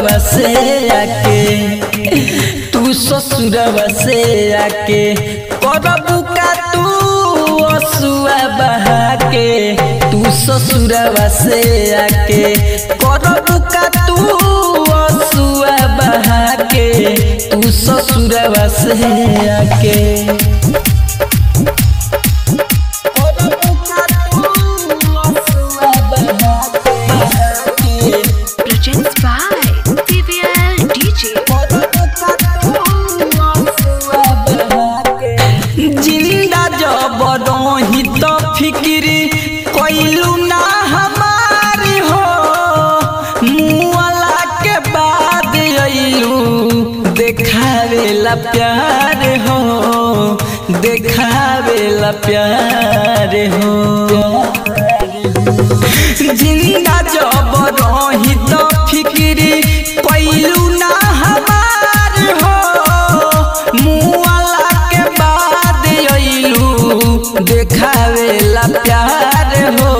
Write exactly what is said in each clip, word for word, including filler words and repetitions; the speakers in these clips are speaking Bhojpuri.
ससुरवा से आके तू ससुरवा से आके करबू का तू असुआ बहा के तू ससुरवा से आके करबू का तू असुआ बहा के तू ससुरवा से आके जिंदा जब रही तो फिक्री कोइलू ना हमारी हो मुआला के बाद अइलू देखावेला प्यार हो देखावेला प्यार हो जिंदा जब रही तो फिक्री कोइलू ना हमारी हो मुआला के बाद अइलू देखावेला प्यार हो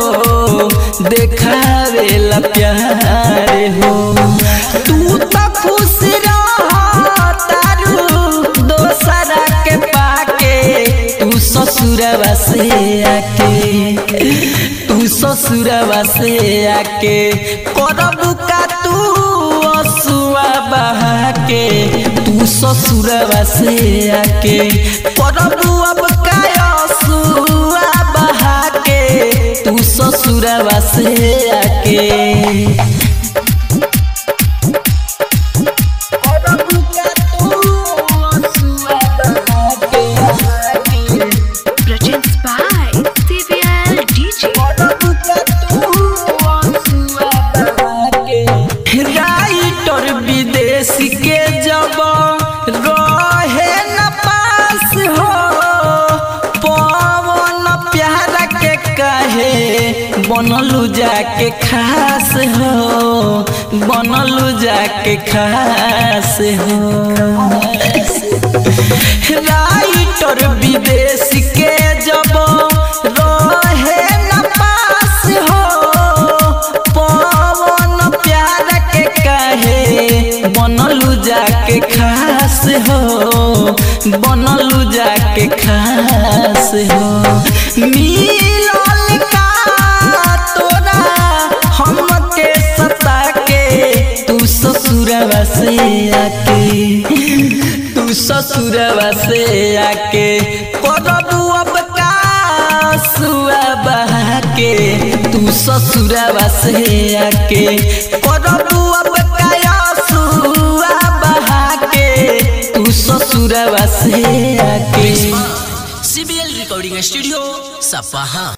देखावेला प्यार हो तू तो खुश रह तारू दोसरा के पाके तू ससुरवा से आके तू ससुरवा से आके करबू का तू असुआ बहा के तू ससुरवा से आके करबू अब का असुआ बहा के तू ससुरवा से आके राइटर विदेश के जब रहे न पास हो पवन प्यारा के कहे बनलू जाके खास हो बनलू जाके खास हो राइटर विदेश के जब रहे न पास हो पवन प्यारा के कहे बनलू जाके खास हो बनलू जाके खास हो मिलल का तोरा हमके सता के तू ससुरवा से आके तू ससुरवा से आके करबू अब का असुआ बहा के तू ससुरवा से आके करबू अब का असुआ बहा के तू ससुरवा से आके सीबीएल रिकॉर्डिंग स्टूडियो सपहा।